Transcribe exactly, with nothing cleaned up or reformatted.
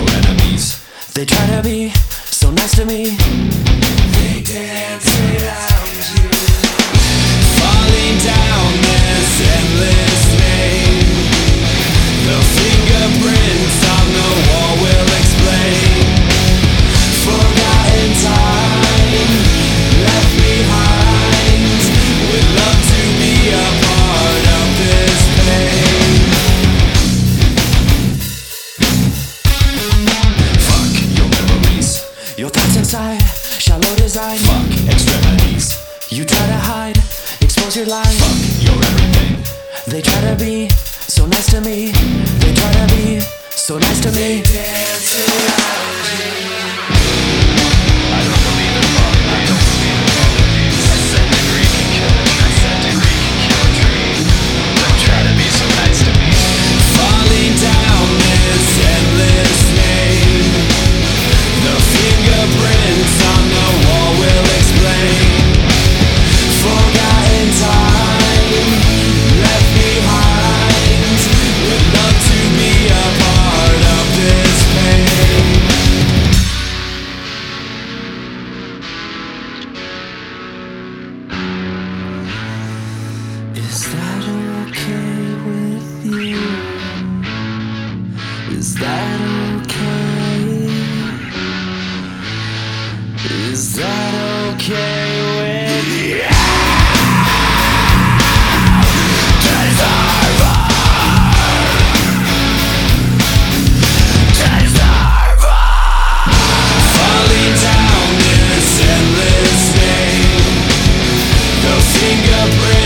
your enemies. They try to be so nice to me. They dance around you, falling down this endless lane. The fingerprints on the wall will explain. Forgotten time, left behind. Would love to be a part of this pain. Fuck your memories. Your thoughts inside, shallow design. Fuck extremities. You try to hide, expose your lies. Fuck your everything. They try to be so nice to me. They try to be so nice to me. Dance around you. I don't believe in love. I don't believe in melodies. I said degree can kill a tree. I said degree can kill a tree. Don't try to be so nice to me. Falling down this endless lane. The fingerprints on the wall will explain. Forgotten time, left behind. Would love to be a part of this pain. Is that okay with you? Is that okay? Is that okay with you? Falling down this endless lane. The fingerprints